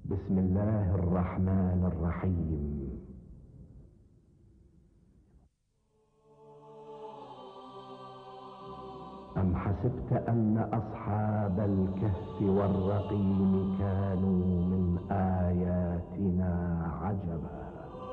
بسم الله الرحمن الرحيم. أم حسبت أن أصحاب الكهف والرقيم كانوا من آياتنا عجبا.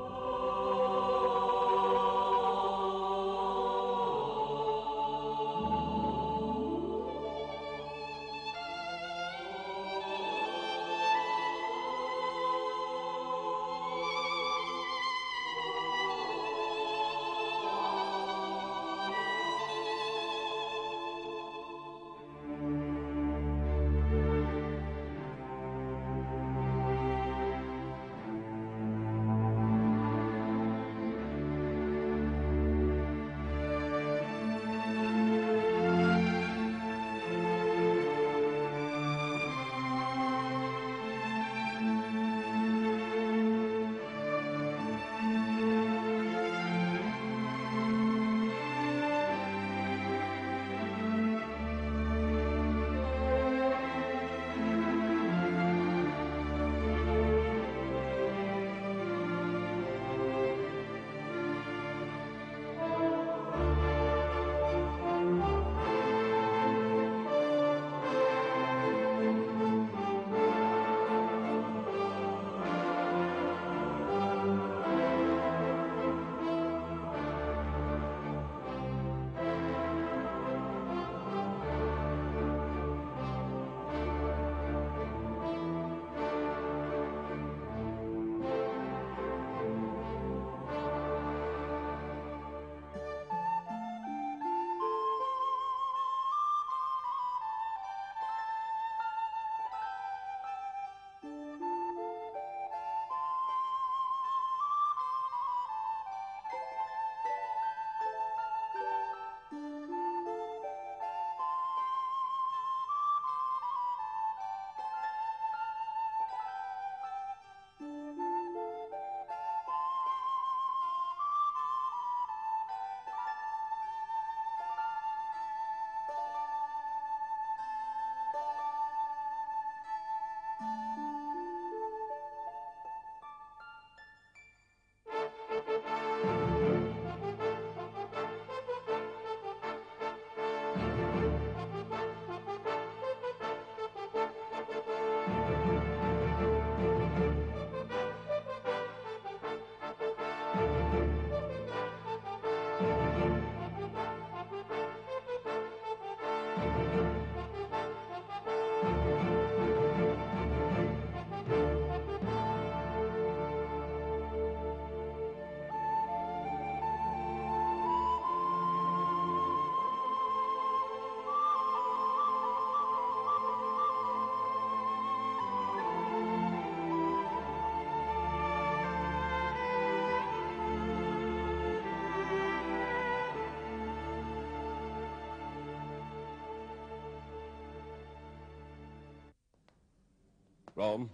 روم،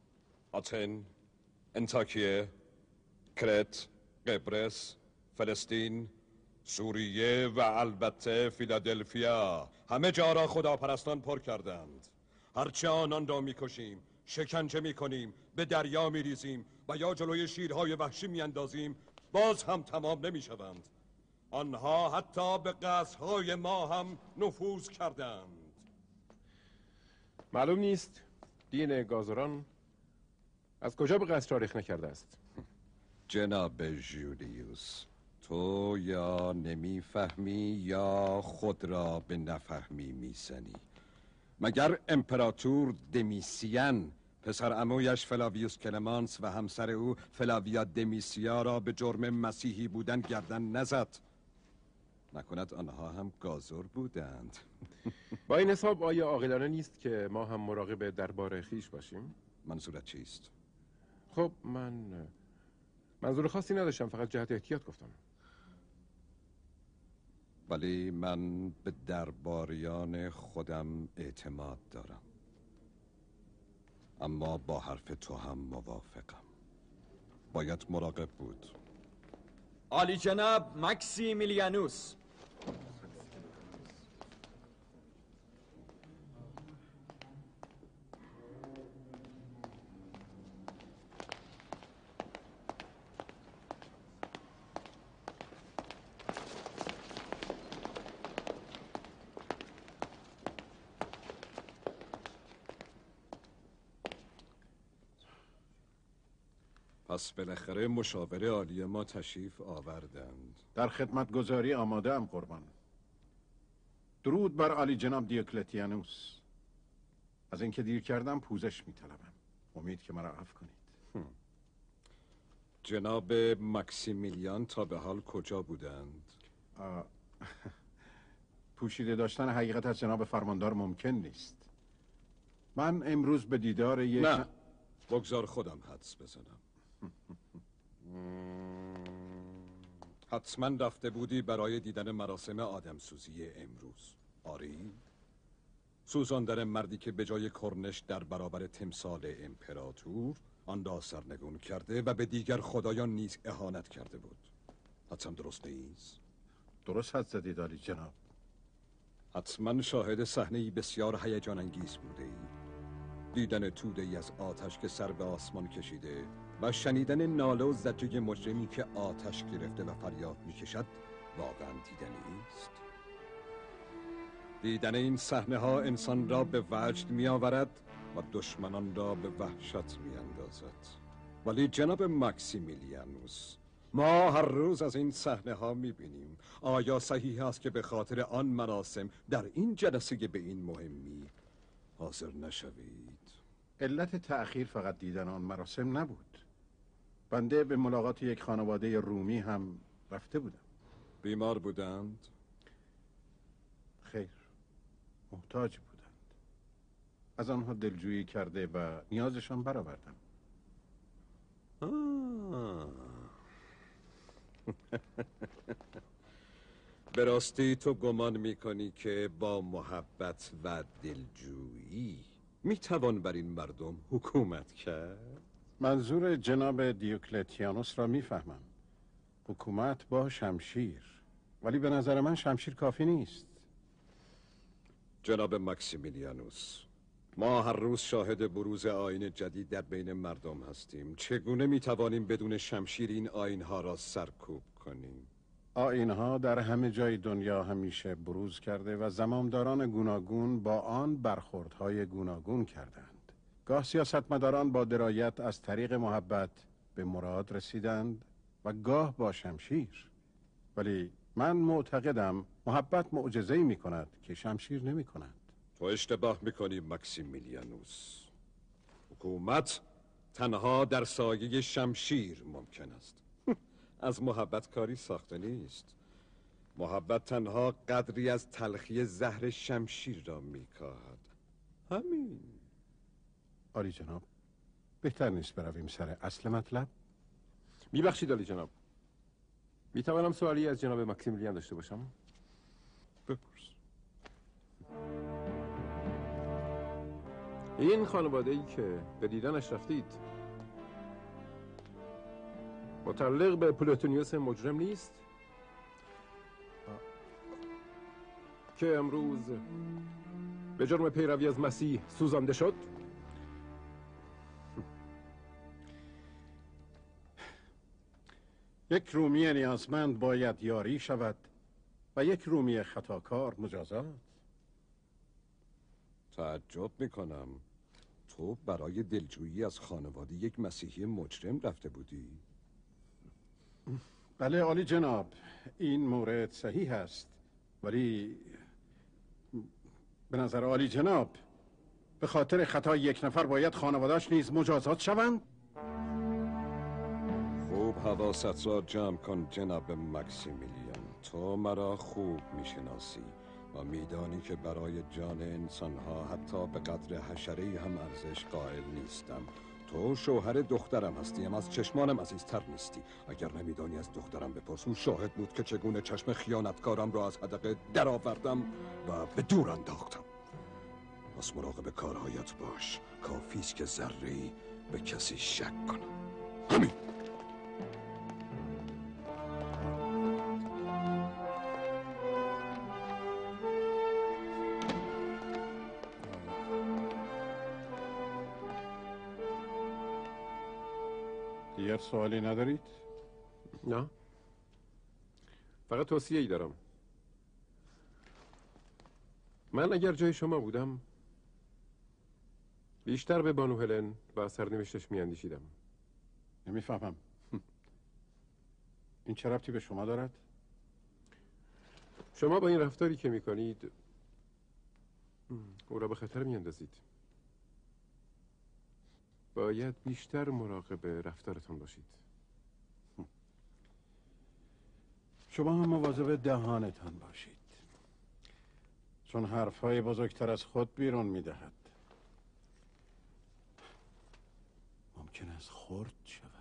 آتن، انطاکیه، کرت، قبرس، فلسطین، سوریه و البته فیلادلفیا، همه جا را خداپرستان پر کردند. هرچه آنان را میکشیم، شکنجه میکنیم، به دریا میریزیم و یا جلوی شیرهای وحشی میاندازیم، باز هم تمام نمیشوند. آنها حتی به قصرهای ما هم نفوذ کردند. معلوم نیست دین گازران از کجا به قصر تاریخ نکرده است. جناب جولیوس، تو یا نمیفهمی یا خود را به نفهمی میزنی. مگر امپراتور دمیسیان پسر عمویش فلاویوس کلمانس و همسر او فلاویا دمیسیا را به جرم مسیحی بودن گردن نزد؟ نکند آنها هم گازر بودند؟ با این حساب آیا عاقلانه نیست که ما هم مراقب دربار خیش باشیم؟ منظورت چیست؟ خب من منظور خاصی نداشتم، فقط جهت احتیاط گفتم. ولی من به درباریان خودم اعتماد دارم، اما با حرف تو هم موافقم. باید مراقب بود. عالی جناب مکسیمیلیانوس. پس بالاخره مشاور عالی ما تشریف آوردند. در خدمتگزاری آماده ام قربان. درود بر عالی جناب دیوکلتیانوس. از اینکه دیر کردم پوزش می‌طلبم. امید که مرا عفو کنید. جناب مکسیمیلیان تا به حال کجا بودند؟ پوشیده داشتن حقیقت از جناب فرماندار ممکن نیست. من امروز به دیدار یک نه، بگذار خودم حدس بزنم. حتما رفته بودی برای دیدن مراسم آدمسوزی امروز. آری؟ سوزاندن مردی که به جای کرنش در برابر تمثال امپراتور آن را سرنگون کرده و به دیگر خدایان نیز اهانت کرده بود. حتما درست نیست؟ درست حد زدید عالی جناب. حتما شاهد صحنه‌ای بسیار هیجان انگیز بوده ای. دیدن توده‌ای از آتش که سر به آسمان کشیده و شنیدن ناله و زجه مجرمی که آتش گرفته و فریاد می‌کشد واقعا دیدنی است. دیدن این صحنه ها انسان را به وجد می‌آورد و دشمنان را به وحشت می‌اندازد. ولی جناب مکسیمیلیانوس، ما هر روز از این صحنه ها می‌بینیم. آیا صحیح است که به خاطر آن مراسم در این جلسه به این مهمی حاضر نشوید؟ علت تأخیر فقط دیدن آن مراسم نبود. بنده به ملاقات یک خانواده رومی هم رفته بودم. بیمار بودند؟ خیر، محتاج بودند. از آنها دلجویی کرده و نیازشان برآوردم. به راستی تو گمان میکنی که با محبت و دلجویی میتوان بر این مردم حکومت کرد؟ منظور جناب دیوکلتیانوس را میفهمم. حکومت با شمشیر. ولی به نظر من شمشیر کافی نیست. جناب مکسیمیلیانوس، ما هر روز شاهد بروز آیین جدید در بین مردم هستیم. چگونه میتوانیم بدون شمشیر این آیینها را سرکوب کنیم؟ آیینها در همه جای دنیا همیشه بروز کرده و زمامداران گوناگون با آن برخوردهای گوناگون کردند. گاه سیاستمداران با درایت از طریق محبت به مراد رسیدند و گاه با شمشیر. ولی من معتقدم محبت معجزه‌ای می‌کند که شمشیر نمی‌کند. تو اشتباه میکنی مکسیمیلیانوس. حکومت تنها در سایه شمشیر ممکن است. از محبت کاری ساخته نیست. محبت تنها قدری از تلخی زهر شمشیر را میکاهد. همین. عالی جناب، بهتر نیست برویم سر اصل مطلب؟ میبخشید عالی جناب، میتوانم سوالی از جناب مکسیمیلیان داشته باشم؟ بپرس. این خانواده‌ای که به دیدنش رفتید متعلق به پلوتونیوس مجرم نیست؟ که امروز به جرم پیروی از مسیح سوزانده شد؟ یک رومی نیازمند باید یاری شود و یک رومی خطاکار مجازات. تعجب میکنم تو برای دلجویی از خانواده یک مسیحی مجرم رفته بودی؟ بله عالی جناب، این مورد صحیح است. ولی به نظر عالی جناب به خاطر خطای یک نفر باید خانواده‌اش نیز مجازات شوند؟ خوب حواست را جمع کن جناب مکسیمیلیان. تو مرا خوب میشناسی و میدانی که برای جان انسانها حتی به قدر حشره‌ای هم ارزش قائل نیستم. تو شوهر دخترم هستی، اما از چشمانم عزیزتر نیستی. اگر نمیدانی از دخترم بپرس، او شاهد بود که چگونه چشم خیانتکارم را از حدقه درآوردم و به دور انداختم. پس مراقب کارهایت باش. کافیست که ذره‌ای به کسی شک کنم. همین. دیگر سوالی ندارید؟ نه، فقط توصیه‌ای دارم. من اگر جای شما بودم بیشتر به بانو هلن و سرنوشتش میاندیشیدم. نمیفهمم. این چه ربطی به شما دارد؟ شما با این رفتاری که میکنید او را به خطر میاندازید. باید بیشتر مراقب رفتارتان باشید. شما هم مواظب دهانتان باشید، چون حرفهای بزرگتر از خود بیرون میدهد. ممکن است خرد شود.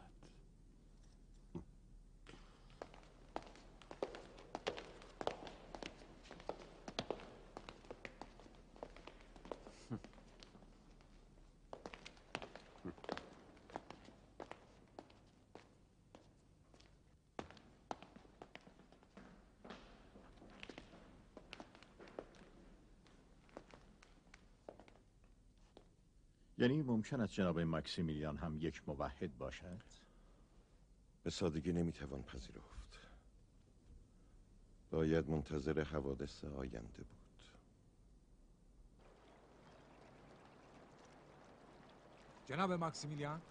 یعنی ممکن است جناب ماکسیمیلیان هم یک موحد باشد؟ به سادگی نمیتوان پذیرفت. باید منتظر حوادث آینده بود. جناب ماکسیمیلیان،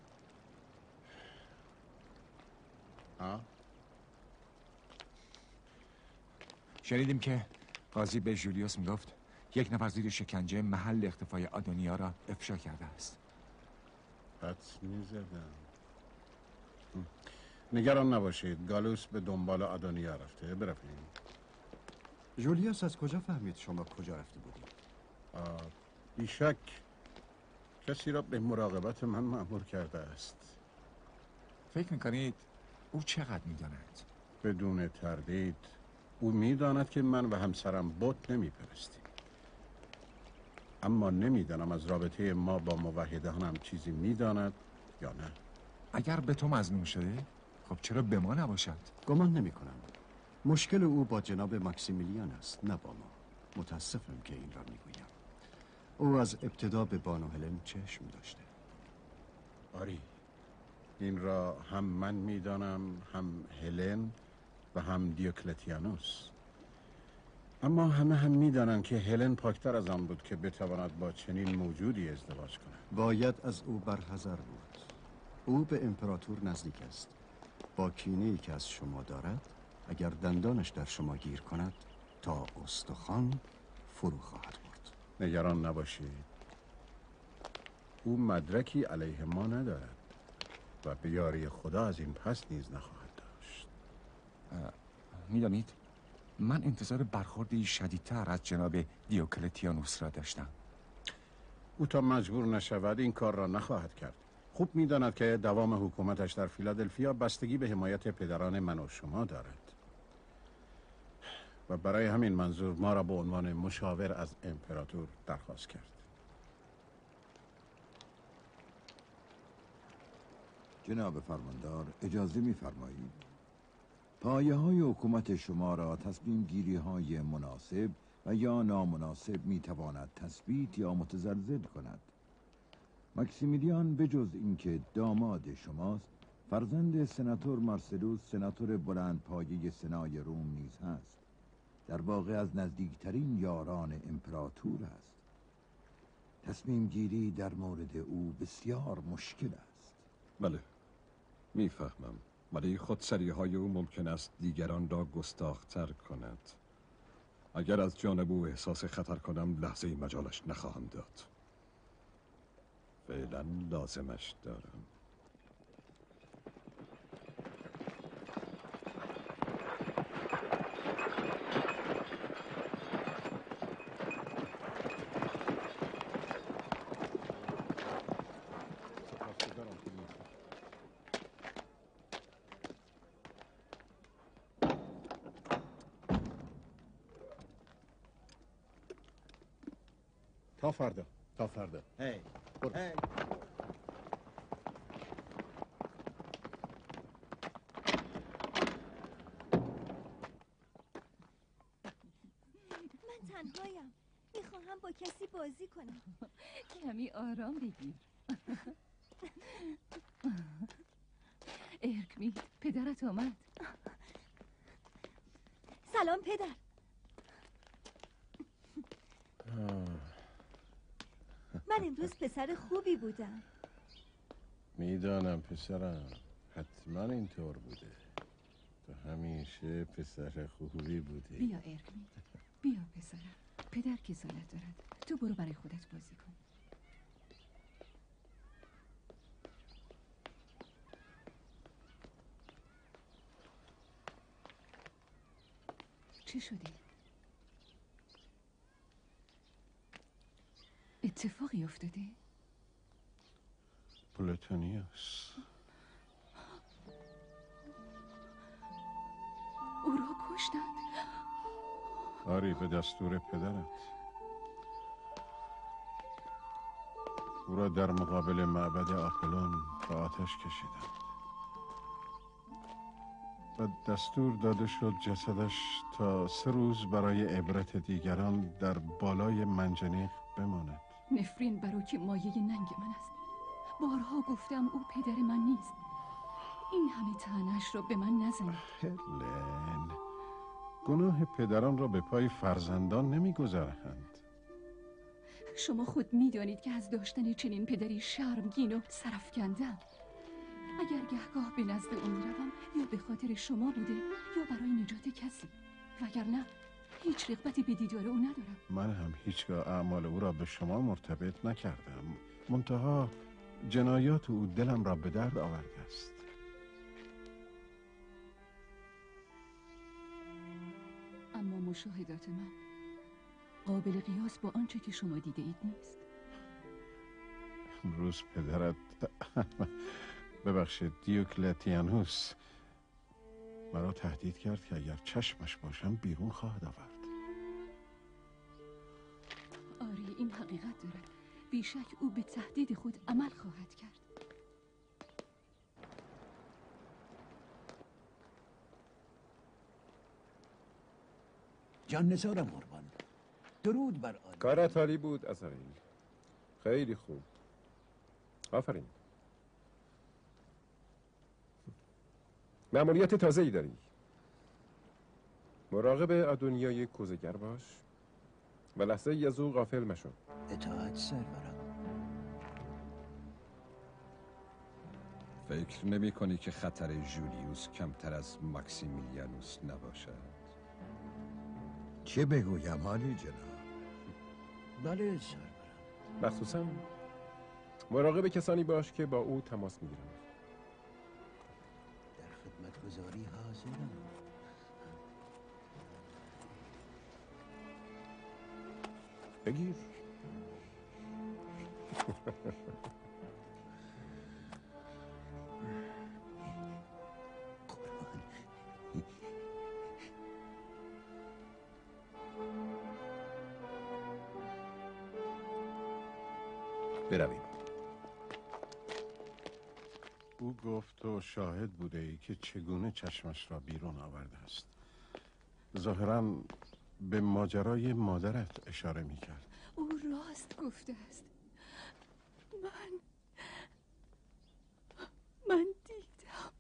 شنیدیم که قاضی به جولیوس میگفت یک نفر زیر شکنجه محل اختفای آدونیا را افشا کرده است. حدس میزدم. نگران نباشید، گالوس به دنبال آدونیا رفته. برویم. جولیوس از کجا فهمید شما کجا رفته بودید؟ بیشک کسی را به مراقبت من مأمور کرده است. فکر میکنید او چقدر میداند؟ بدون تردید او میداند که من و همسرم بت نمیپرستیم، اما نمیدانم از رابطه ما با موحدانم چیزی میداند یا نه. اگر به تو مظنون شده، خب چرا به ما نباشد؟ گمان نمی کنم. مشکل او با جناب ماکسیمیلیان است، نه با ما. متاسفم که این را میگویم. او از ابتدا به بانو هلن چشم داشته. آری، این را هم من میدانم، هم هلن و هم دیوکلتیانوس. اما همه هم میدانند که هلن پاکتر از آن بود که بتواند با چنین موجودی ازدواج کند. باید از او برحذر بود. او به امپراتور نزدیک است. با کینه‌ای که از شما دارد، اگر دندانش در شما گیر کند تا استخوان فرو خواهد برد. نگران نباشید، او مدرکی علیه ما ندارد و به یاری خدا از این پس نیز نخواهد داشت. میدانید من انتظار برخوردی شدیدتر از جناب دیوکلتیانوس را داشتم. او تا مجبور نشود این کار را نخواهد کرد. خوب میداند که دوام حکومتش در فیلادلفیا بستگی به حمایت پدران من و شما دارد و برای همین منظور ما را به عنوان مشاور از امپراتور درخواست کرد. جناب فرماندار، اجازه می‌فرمایید؟ پایه‌های حکومت شما را تصمیم گیری‌های مناسب و یا نامناسب می‌تواند تثبیت یا متزلزل کند. ماکسیمیلیان بجز اینکه داماد شماست، فرزند سناتور مارسلوس سناتور بلند پایه سنای روم نیز هست. در واقع از نزدیکترین یاران امپراتور است. تصمیم گیری در مورد او بسیار مشکل است. بله، میفهمم، ولی خودسری های او ممکن است دیگران را گستاخ‌تر کند. اگر از جانب او احساس خطر کنم لحظه مجالش نخواهم داد. فعلا لازمش دارم. تا فردا. تا فردا. هی هی من تنهایم. میخواهم با کسی بازی کنم. کمی آرام بگیر. ارکمید، پدرت آمد. سلام پدر. من امروز پسر خوبی بودم. میدانم پسرم. حتما اینطور بوده. تو همیشه پسر خوبی بودی. بیا ارکلی، بیا پسرم. پدر کسالت دارد. تو برو برای خودت بازی کن. چی شده؟ اتفاقی افتاده؟ پلوتونیوس او را کشتند؟ آری، به دستور پدرت. او را در مقابل معبد آپولون به آتش کشیدند و دستور داده شد جسدش تا 3 روز برای عبرت دیگران در بالای منجنیق بماند. نفرین بروک مایه ننگ من است. بارها گفتم او پدر من نیست. این همه طعنه‌اش را به من نزنید. هلن، گناه پدران را به پای فرزندان نمیگذارند. شما خود میدانید که از داشتن چنین پدری شرمگین و سرفکندم. اگر گهگاه به نزد او میروم یا به خاطر شما بوده یا برای نجات کسی، وگرنه هیچ رغبتی به دیدار او ندارم. من هم هیچگاه اعمال او را به شما مرتبط نکردم، منتها جنایات او دلم را به درد آورده است. اما مشاهدات من قابل قیاس با آنچه که شما دیده اید نیست. امروز پدرت ببخشید دیوکلتیانوس مرا تهدید کرد که اگر چشمش باشم بیرون خواهد آورد. آری، این حقیقت دارد. بیشک او به تهدید خود عمل خواهد کرد. جان نثارم قربان. درود بر آن. کارت عالی بود عزراییل. خیلی خوب. آفرین. مأموریت تازه‌ای داری. مراقب آدونیای کوزه‌گر باش و لحظه ای از او غافل مشو. اطاعت سرورم. فکر نمی کنی که خطر جولیوس کمتر از ماکسیمیلیانوس نباشد؟ چه بگویم حالی جناب؟ بله سرورم. مخصوصا مراقب کسانی باش که با او تماس میگیرند. در خدمتگزاری حاضرم. بگیر. برویم. او گفت تو شاهد بوده ای که چگونه چشمش را بیرون آورده است. ظاهراً به ماجرای مادرت اشاره می کرد. او راست گفته است. من دیدم.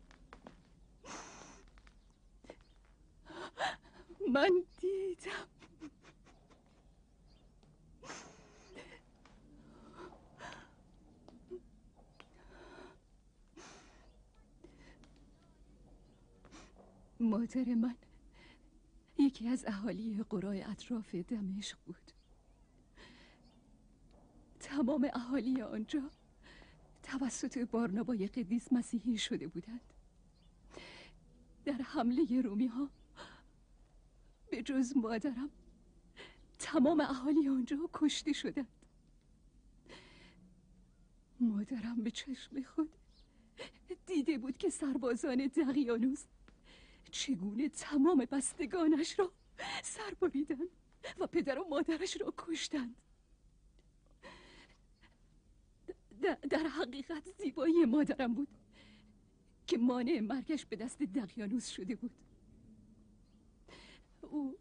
مادر من یکی از اهالی قرای اطراف دمشق بود. تمام اهالی آنجا توسط بارنابای قدیس مسیحی شده بودند. در حمله رومی ها به جز مادرم تمام اهالی آنجا کشته شدند. مادرم به چشم خود دیده بود که سربازان دقیانوس چگونه تمام بستگانش را سر بریدند و پدر و مادرش را کشتند. در حقیقت زیبایی مادرم بود که مانع مرگش به دست دقیانوس شده بود. او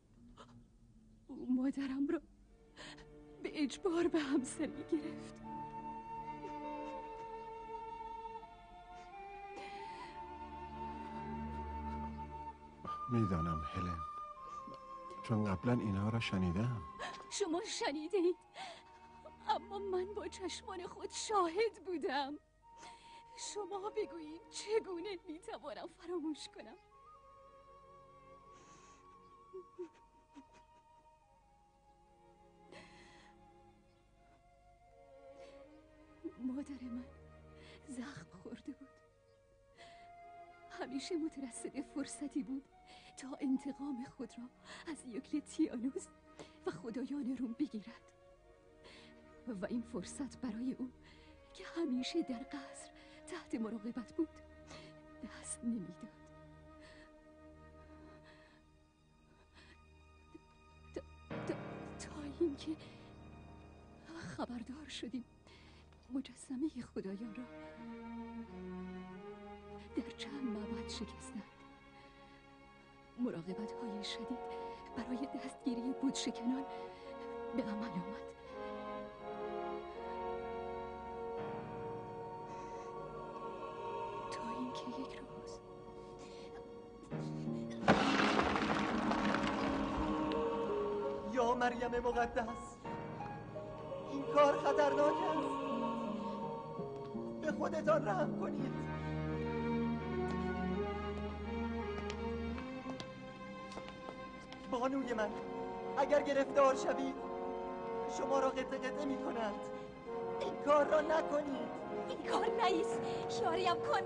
مادرم را به اجبار به همسری گرفت. میدانم هلن، چون قبلا اینها را شنیدم. شما شنیدید؟ اما من با چشمان خود شاهد بودم. شما بگویید چگونه میتوانم فراموش کنم؟ مادر من زخم خورده بود. همیشه مترصد فرصتی بود تا انتقام خود را از یوکلتیانوس و خدایان روم بگیرد و این فرصت برای او که همیشه در قصر تحت مراقبت بود دست نمیداد. تا اینکه خبردار شدیم مجسمه خدایان را در چند معبد شکستند. مراقبت های شدید برای دستگیری بودشکنان به عمل آمد. تا اینکه یک روز یا مریم مقدس، این کار خطرناک است. به خودتان رحم کنید. بانوی من، اگر گرفتار شوید شما را قطعه قطعه می کنند. این کار را نکنید. این کار نیست. خیاریم کن.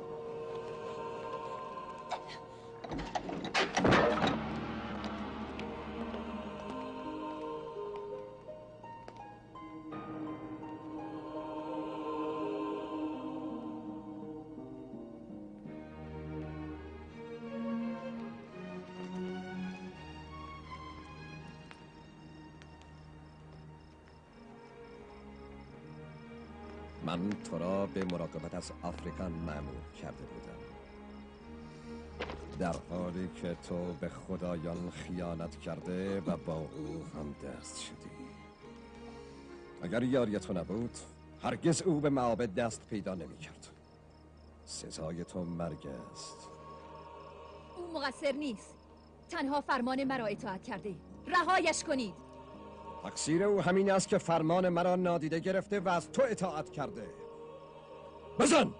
من تو را به مراقبت از آفریقا مأمور کرده بودم، در حالی که تو به خدایان خیانت کرده و با او هم دست شدی. اگر یاری تو نبود هرگز او به معابد دست پیدا نمی کرد. سزای تو مرگ است. او مقصر نیست. تنها فرمان مرا اطاعت کرده. رهایش کنید. تقصیر او همین است که فرمان مرا نادیده گرفته و از تو اطاعت کرده. بزن!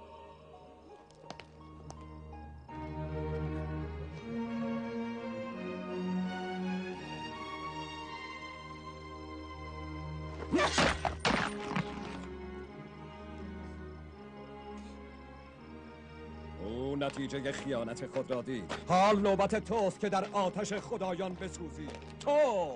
او نتیجه خیانت خود را دید. حال نوبت توست که در آتش خدایان بسوزی. تو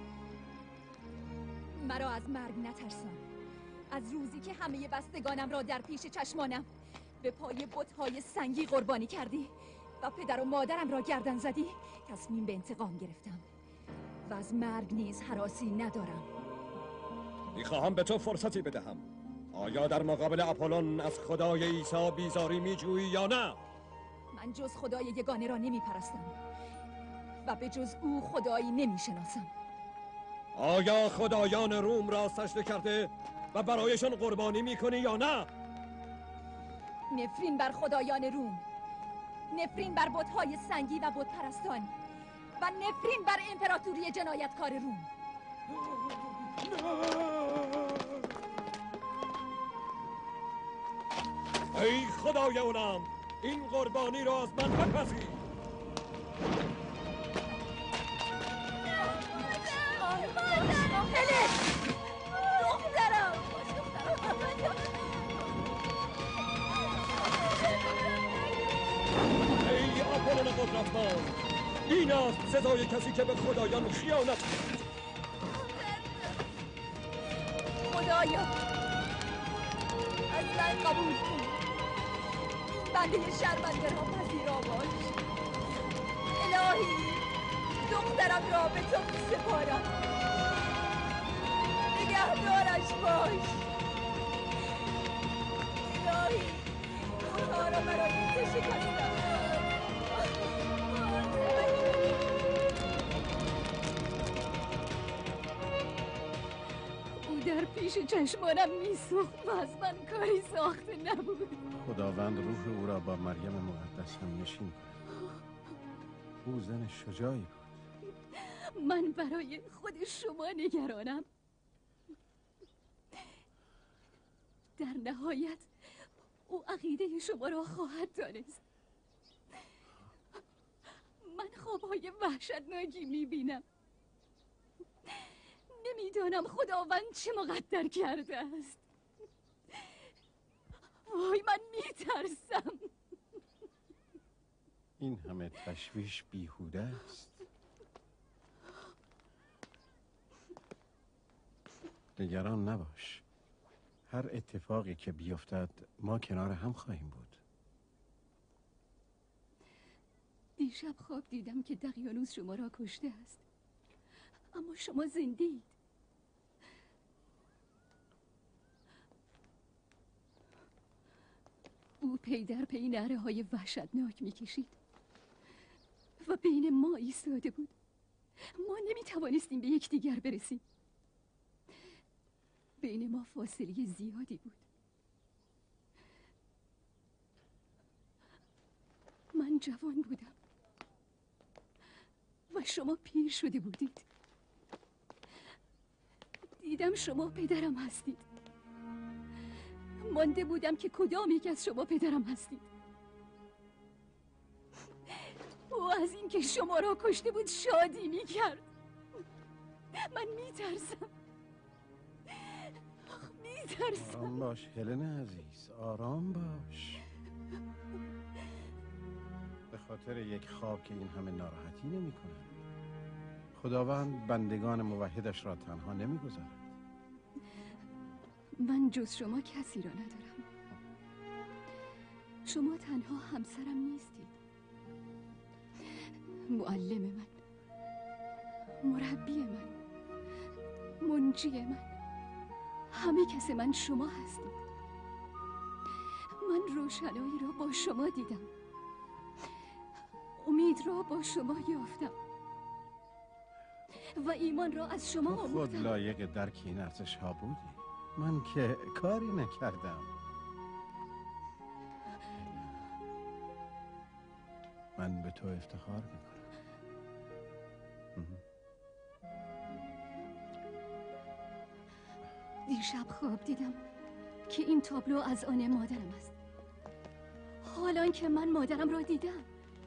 مرا از مرگ نترسان. از روزی که همه بستگانم را در پیش چشمانم به پای بت‌های سنگی قربانی کردی و پدر و مادرم را گردن زدی، تصمیم به انتقام گرفتم و از مرگ نیز هراسی ندارم. میخواهم به تو فرصتی بدهم. آیا در مقابل آپولون از خدای عیسی بیزاری میجویی یا نه؟ من جز خدای یگانه را نمیپرستم و به جز او خدایی نمیشناسم. آیا خدایان روم را سجده کرده و برایشان قربانی میکنی یا نه؟ نفرین بر خدایان روم، نفرین بر بت‌های سنگی و بت پرستان و نفرین بر امپراتوری جنایتکار روم. ای خدای اونم، این قربانی را از من بپذیر. ای آپولون قدرتمند، این است سزای کسی که به خدایان خیانت کرد. خدایا از من قبول کن. بنده شرمنده را پذیرا باش. الهی دخترم را به تو می سپارم. نگهدارش باش. الهی اونها را برای تو شکستم. او در پیش چشمانم میسوخت و از من کاری ساخته نبود. خداوند روح او را با مریم مقدس هم نشین کند. او زن شجاعی بود. من برای خود شما نگرانم. در نهایت او عقیده شما را خواهد دانست. من خوابهای وحشتناکی میبینم. نمیدانم خداوند چه مقدر کرده است. وای من میترسم. این همه تشویش بیهوده است. نگران نباش. هر اتفاقی که بیفتد ما کنار هم خواهیم بود. دیشب خواب دیدم که دقیانوس شما را کشته است، اما شما زنده اید. او پی در پی نعره های وحشتناک میکشید و بین ما ایستاده بود. ما نمیتوانستیم به یکدیگر برسیم. بین ما فاصله زیادی بود. من جوان بودم و شما پیر شده بودید. دیدم شما پدرم هستید. مانده بودم که کدام یک از شما پدرم هستید. او از این که شما را کشته بود شادی میکرد. من میترسم. آرام باش هلن عزیز، آرام باش. به خاطر یک خواب که این همه ناراحتی نمی کنه. خداوند بندگان موحدش را تنها نمی گذارد. من جز شما کسی را ندارم. شما تنها همسرم نیستید. معلم من، مربی من، منجی من، همه کس من شما هستید. من روشنایی را با شما دیدم. امید را با شما یافتم و ایمان را از شما خود آموختم. لایق درک این ارزش ها بودی. من که کاری نکردم. من به تو افتخار میکنم. دیشب خواب دیدم که این تابلو از آن مادرم است. حالان که من مادرم را دیدم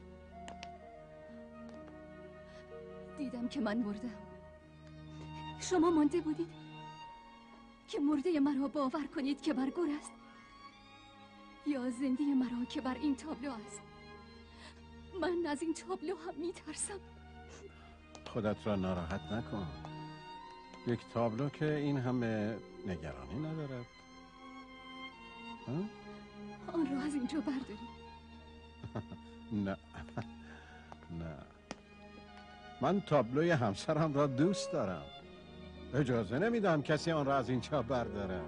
که من مردم. شما مانده بودید که مرده مرا باور کنید که بر گور است، یا زنده مرا که بر این تابلو است. من از این تابلو هم میترسم. خودت را ناراحت نکن. یک تابلو که این همه نگرانی ندارد. آن را از اینجا بردارید. نه نه، من تابلوی همسرم را دوست دارم. اجازه نمیدم کسی آن را از اینجا بردارد.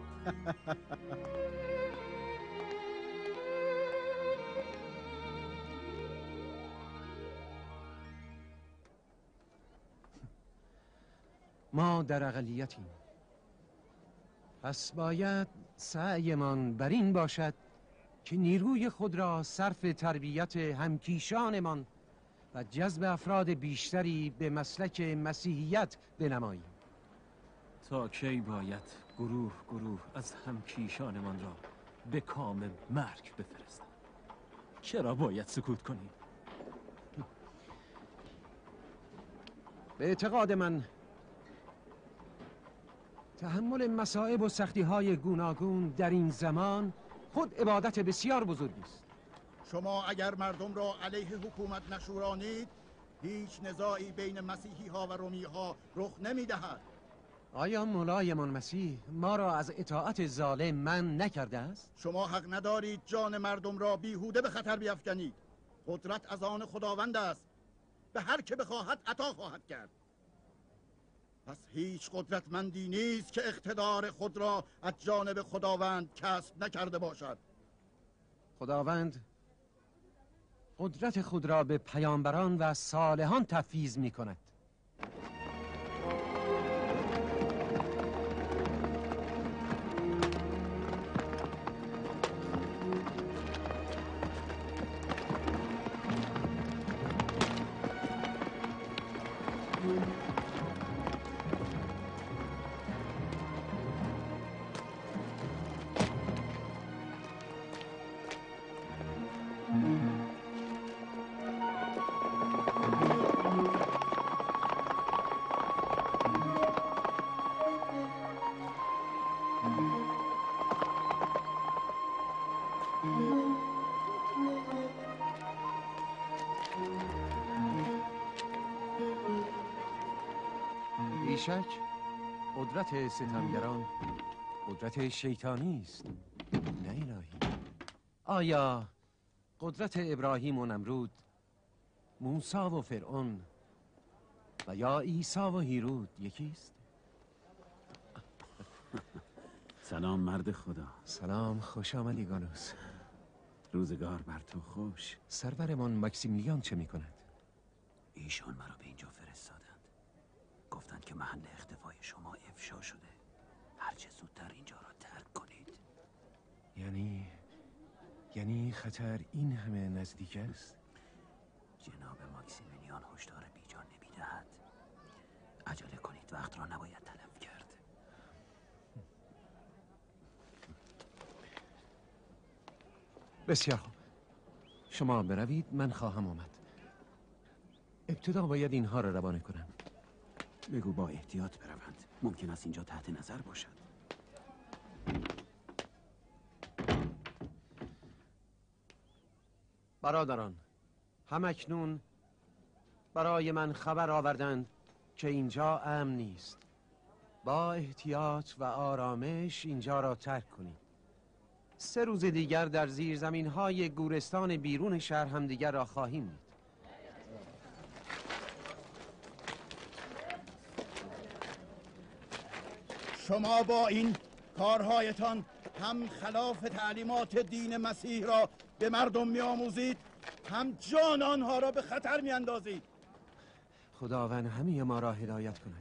ما در اقلیتیم، پس باید سعیمان بر این باشد که نیروی خود را صرف تربیت همکیشانمان و جذب افراد بیشتری به مسلک مسیحیت بنماییم. تا کی باید گروه گروه از همکیشانمان را به کام مرگ بفرستیم؟ چرا باید سکوت کنیم؟ به اعتقاد من تحمل مصائب و سختی‌های گوناگون در این زمان خود عبادت بسیار بزرگی است. شما اگر مردم را علیه حکومت نشورانید، هیچ نزاعی بین مسیحی ها و رومی ها رخ نمی دهد. آیا مولایمان مسیح ما را از اطاعت ظالم من نکرده است؟ شما حق ندارید جان مردم را بیهوده به خطر بیفکنید. قدرت از آن خداوند است. به هر که بخواهد عطا خواهد کرد. پس هیچ قدرتمندی نیست که اقتدار خود را از جانب خداوند کسب نکرده باشد. خداوند قدرت خود را به پیامبران و صالحان تفویض می کند. بیشک قدرت ستمگران قدرت شیطانی است، نه الهی. آیا قدرت ابراهیم و نمرود، موسی و فرعون و یا عیسی و هیرود یکیست؟ سلام مرد خدا. سلام، خوش آمدی گانوس. روزگار بر تو خوش. سرورمان مکسیمیلیان چه میکند؟ ایشان مرا به اینجا فرستادند. گفتند که محل اختفای شما افشا شده. هرچه زودتر اینجا را ترک کنید. یعنی خطر این همه نزدیک است؟ جناب ماکسیمیلیان هشدار بیجا نمیدهد. عجله کنید، وقت را نباید تلف کرد. بسیار خوب، شما بروید، من خواهم آمد. ابتدا باید اینها را روانه کنم. بگو با احتیاط بروند، ممکن است اینجا تحت نظر باشد. برادران، همکنون برای من خبر آوردند که اینجا امن نیست. با احتیاط و آرامش اینجا را ترک کنید. 3 روز دیگر در زیرزمین‌های گورستان بیرون شهر همدیگر را خواهیم دید. شما با این کارهایتان هم خلاف تعلیمات دین مسیح را به مردم می‌آموزید، هم جان آنها را به خطر می‌اندازید. خداوند همه ما را هدایت کند.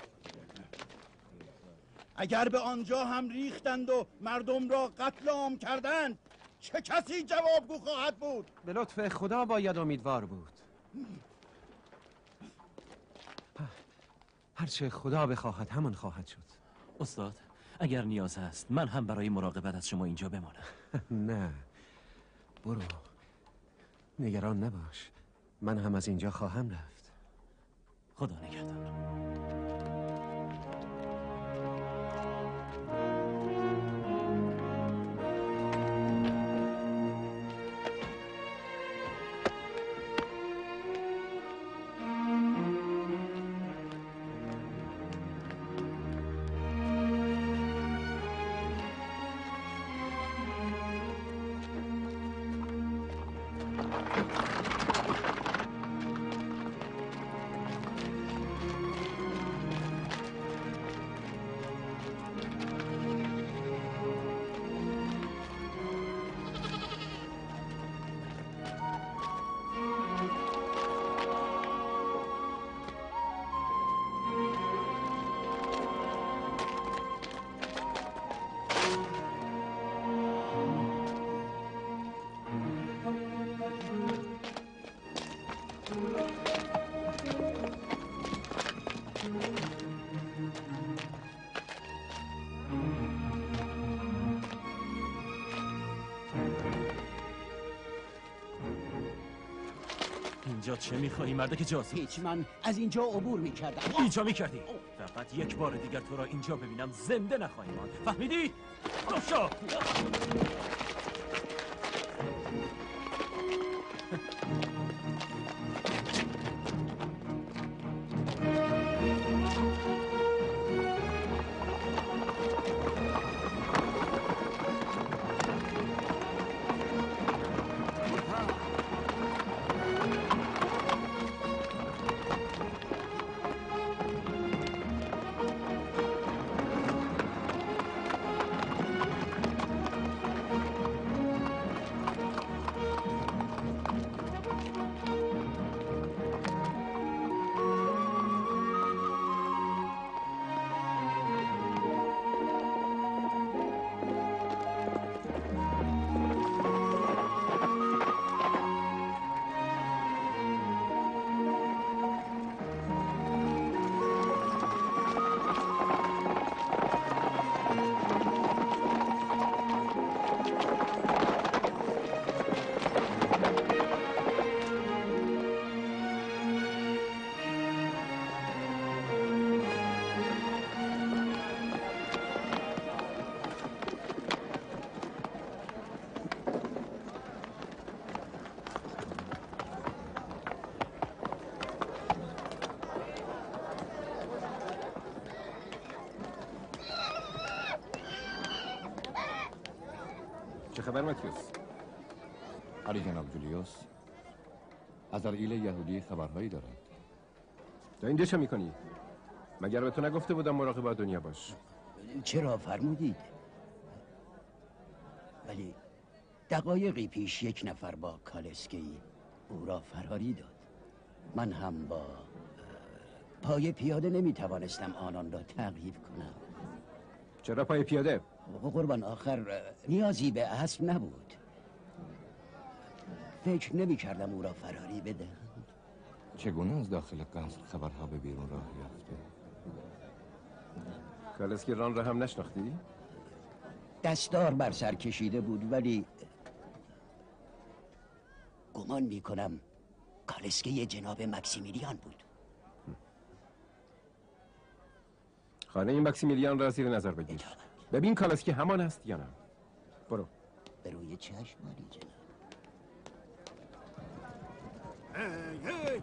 اگر به آنجا هم ریختند و مردم را قتل عام کردند، چه کسی جوابگو خواهد بود؟ به لطف خدا باید امیدوار بود. هرچه خدا بخواهد همان خواهد شد. استاد، اگر نیاز است من هم برای مراقبت از شما اینجا بمانم. نه، برو، نگران نباش، من هم از اینجا خواهم رفت. خدا نگهدار. اینجا چه میخواهی مردک جاسوس؟ هیچ، من از اینجا عبور میکردم. اینجا میکردی؟ فقط یک بار دیگر تو را اینجا ببینم زنده نخواهی ماند، فهمیدی؟ روشا! خبر ماتیوس؟ علی جناب جولیوس، عزرائیل یهودی خبرهایی دارد. تا اینجا چه میکنی؟ مگر به تو نگفته بودم مراقب دنیا باش؟ چرا فرمودید؟ ولی دقایقی پیش یک نفر با کالسکی او را فراری داد. من هم با پای پیاده نمیتوانستم آنان را تعقیب کنم. چرا پای پیاده؟ قربان، آخر نیازی به اسب نبود. فکر نمی کردم او را فراری بدهم. چگونه از داخل قصر خبرها به بیرون راه یافته؟ کالسکی ران را هم نشناختی؟ دستار بر سر کشیده بود، ولی گمان می کنم کالسکی جناب مکسیمیلیان بود. خانه این مکسیمیلیان را زیر نظر بگیر. ببین کالسکی همان است یا نه. برو. به روی چشم علی جناب. هی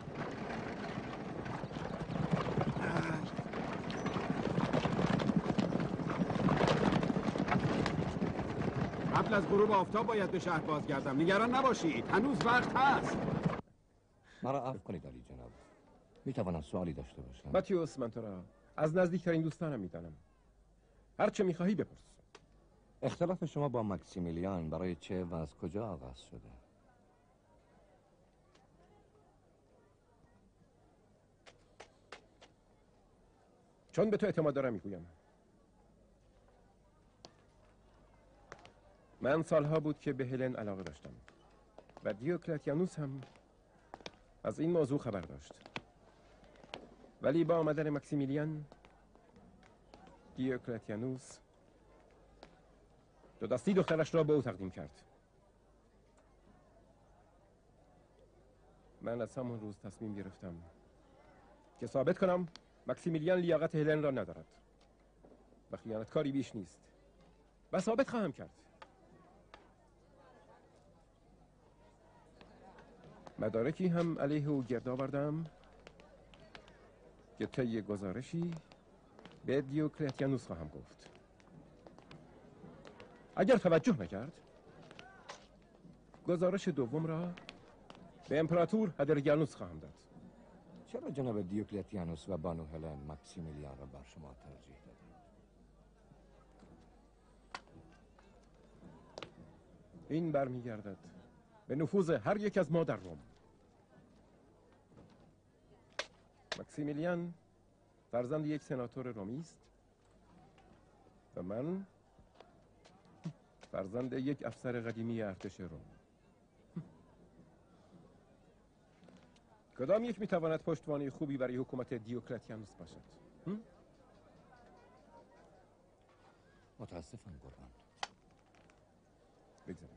قبل از غروب آفتاب باید به شهر بازگردم. نگران نباشید، هنوز وقت هست. مرا عفو کنید علی جناب. میتوانم سوالی داشته باشم؟ ماتیوس، من تو را از نزدیکترین دوستانم میدانم. هر چه میخواهی بپرس. اختلاف شما با مکسیمیلیان برای چه و از کجا آغاز شده؟ چون به تو اعتماد دارم میگویم. من سالها بود که به هلن علاقه داشتم و دیوکلتیانوس هم از این موضوع خبر داشت. ولی با آمدن مکسیمیلیان، دیوکلتیانوس دو دستی دخترش را به او تقدیم کرد. من از همون روز تصمیم گرفتم که ثابت کنم مکسیمیلیان لیاقت هلن را ندارد و خیانتکاری بیش نیست و ثابت خواهم کرد. مدارکی هم علیه او گرد آوردم که طی گزارشی به دیوکلتیانوس خواهم گفت. اگر توجه نکرد، گزارش دوم را به امپراتور هادریانوس خواهم داد. چرا جناب دیوکلتیانوس و بانو هلن مکسیمیلیان را بر شما ترجیح دادند؟ این برمیگردد به نفوذ هر یک از ما در روم. مکسیمیلیان فرزند یک سناتور رومی است و من فرزند یک افسر قدیمی ارتش روم. کدام یک میتواند پشتوانه خوبی برای حکومت دیوکلتیانوس باشد؟ متاسفم قربان. بگذاریم.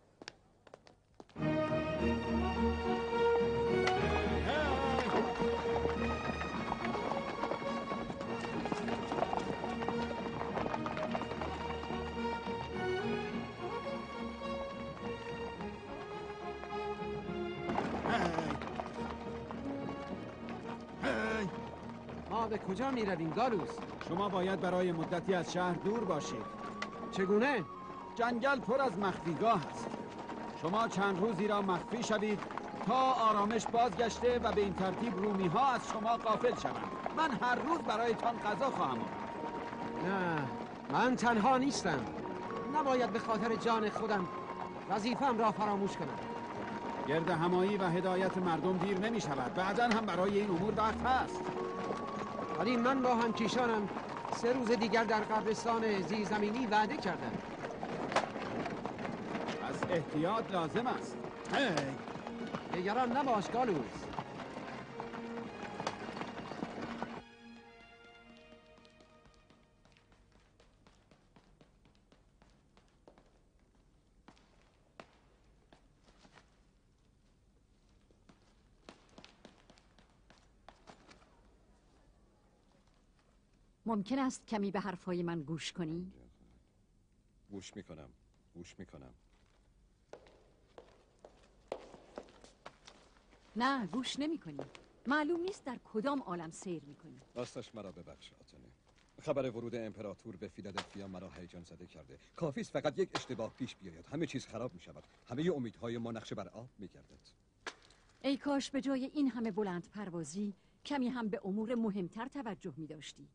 ما به کجا می رویم گالوس؟ شما باید برای مدتی از شهر دور باشید. چگونه؟ جنگل پر از مخفیگاه است. شما چند روزی را مخفی شوید تا آرامش بازگشته و به این ترتیب رومی ها از شما غافل شوند. من هر روز برایتان غذا خواهم آورد. نه، من تنها نیستم. نباید به خاطر جان خودم وظیفه‌ام را فراموش کنم. گرد همایی و هدایت مردم دیر نمی شود. بعداً هم برای این امور وقت هست. ولی من با همکیشانم 3 روز دیگر در قبرستان زیرزمینی وعده کردم. از احتیاط لازم است. نگران نباش گالوس. ممکن است کمی به حرفای من گوش کنی؟ گوش میکنم. نه، گوش نمی کنی. معلوم نیست در کدام عالم سیر می کنی. راستش مرا ببخش آتنه. خبر ورود امپراتور به فیلادلفیا مرا هیجان زده کرده. کافی است فقط یک اشتباه پیش بیاید، همه چیز خراب می شود. همه امیدهای ما نقش بر آب می گردد. ای کاش به جای این همه بلند پروازی کمی هم به امور مهمتر توجه می داشتی.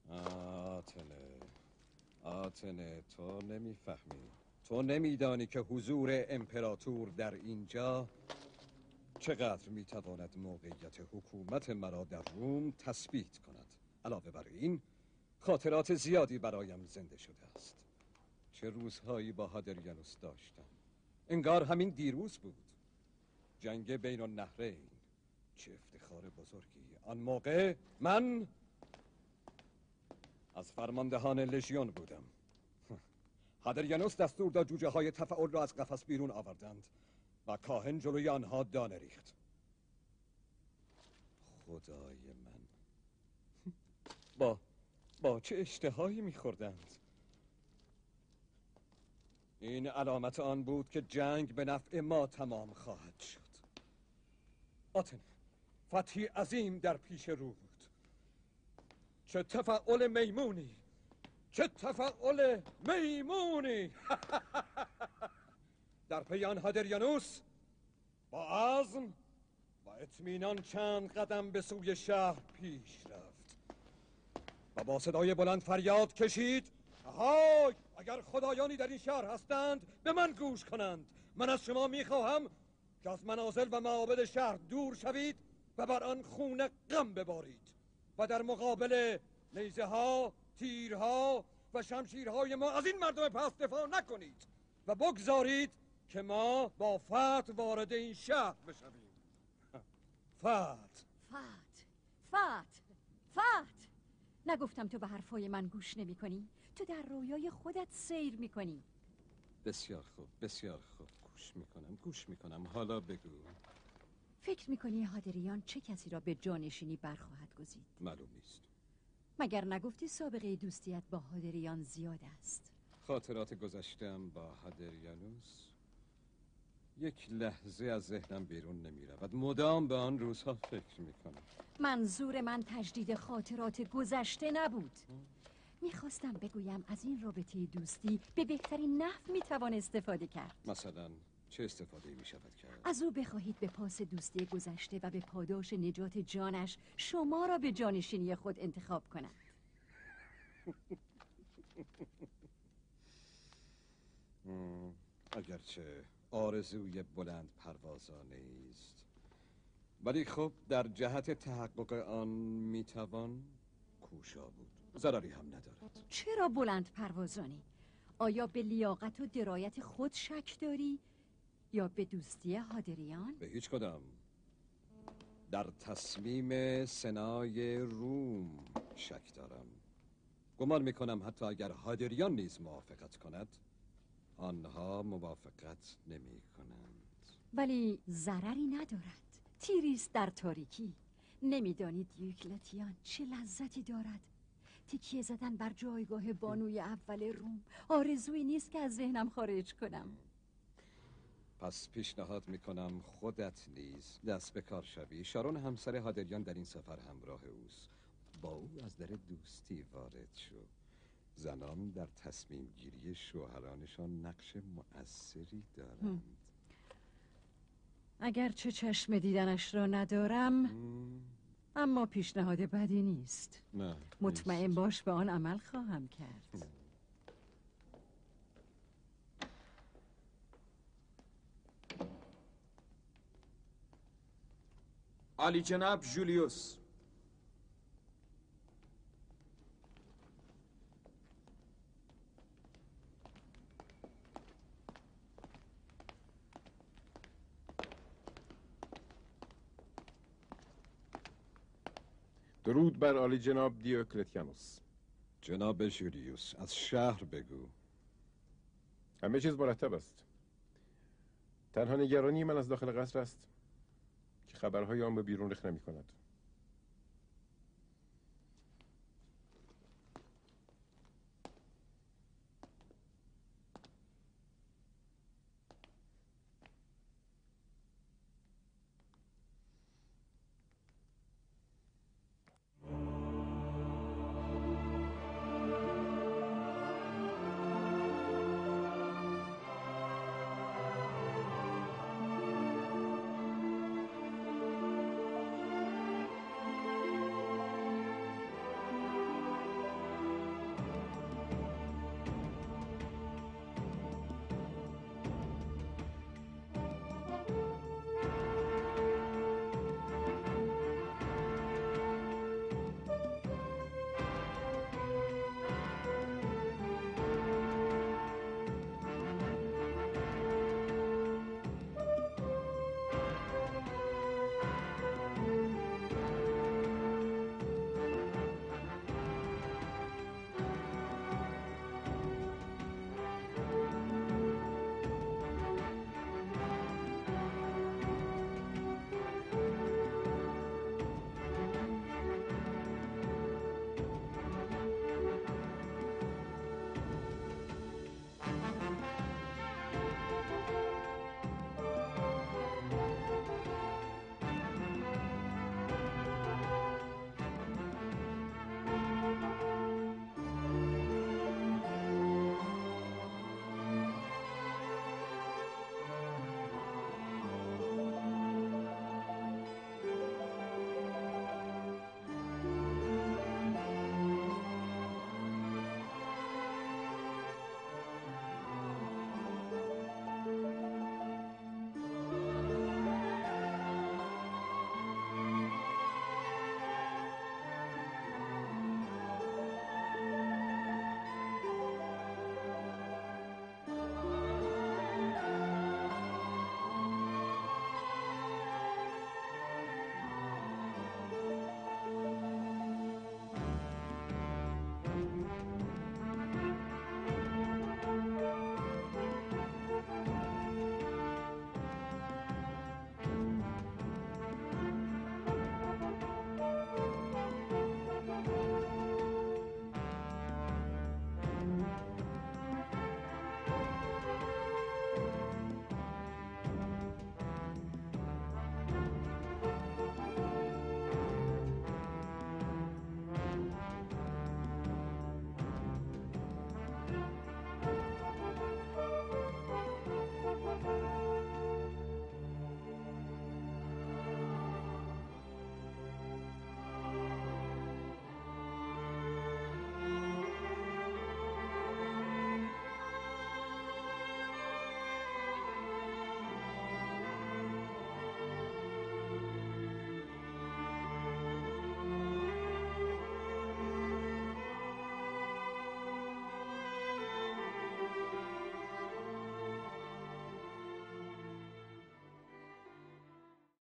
آتنه تو نمیفهمی. تو نمیدانی که حضور امپراتور در اینجا چقدر میتواند موقعیت حکومت مرا در روم تثبیت کند. علاوه بر این خاطرات زیادی برایم زنده شده است. چه روزهایی با هادریانوس داشتم. انگار همین دیروز بود. جنگ بین النهرین. چه افتخار بزرگی. آن موقع من از فرماندهان لژیون بودم. هادریانوس دستور داد جوجه های تفاعل را از قفس بیرون آوردند و کاهن جلوی آنها دانه ریخت. خدای من، با چه اشتهایی میخوردند. این علامت آن بود که جنگ به نفع ما تمام خواهد شد. آتن، فتحی عظیم در پیش رو بود. چه تفاعل میمونی، چه تفاعل میمونی. در پی آن هادریانوس با عزم و اطمینان چند قدم به سوی شهر پیش رفت و با صدای بلند فریاد کشید: آهای، اگر خدایانی در این شهر هستند به من گوش کنند. من از شما میخواهم که از منازل و معابد شهر دور شوید و بر آن خون غم ببارید و در مقابل نیزه ها، تیرها و شمشیرهای ما از این مردم پست دفاع نکنید و بگذارید که ما با فتح وارد این شهر بشویم. فتح نگفتم تو به حرفای من گوش نمی کنی؟ تو در رویای خودت سیر می کنی. بسیار خوب، بسیار خوب. گوش میکنم. حالا بگو. فکر می کنی هادریان چه کسی را به جانشینی برخواهد گزید؟ معلوم نیست. مگر نگفتی سابقه دوستیت با هادریان زیاد است؟ خاطرات گذشتم با هادریانوس یک لحظه از ذهنم بیرون نمی رود. مدام به آن روزها فکر می کنم. منظور من تجدید خاطرات گذشته نبود. میخواستم بگویم از این رابطه دوستی به بهترین نحو میتوان استفاده کرد. مثلا چه استفاده می شود کرد؟ از او بخواهید به پاس دوستی گذشته و به پاداش نجات جانش شما را به جانشینی خود انتخاب کند. اگرچه آرزوی بلند پروازانه است، ولی خب در جهت تحقق آن میتوان کوشا بود. ضرری هم ندارد. چرا بلند پروازانه؟ آیا به لیاقت و درایت خود شک داری یا به دوستی هادریان؟ به هیچ کدام. در تصمیم سنای روم شک دارم. گمان میکنم حتی اگر هادریان نیز موافقت کند آنها موافقت نمی کنند. ولی ضرری ندارد. تیریست در تاریکی. نمیدانید دیوکلتیان چه لذتی دارد. تکیه زدن بر جایگاه بانوی اول روم آرزویی نیست که از ذهنم خارج کنم. پس پیشنهاد میکنم خودت نیز دست به کار شوی. شارون همسر هادریان در این سفر همراه اوست. با او از در دوستی وارد شو. زنان در تصمیم گیری شوهرانشان نقش مؤثری دارند. اگرچه چشم دیدنش را ندارم اما پیشنهاد بدی نیست. نه، مطمئن باش به آن عمل خواهم کرد. عالی جناب جولیوس. درود بر عالی جناب دیوکلتیانوس. جناب جولیوس، از شهر بگو. همه چیز مرتب است. تنها نگرانی من از داخل قصر است که خبرهای آن به بیرون رخ نمی کند.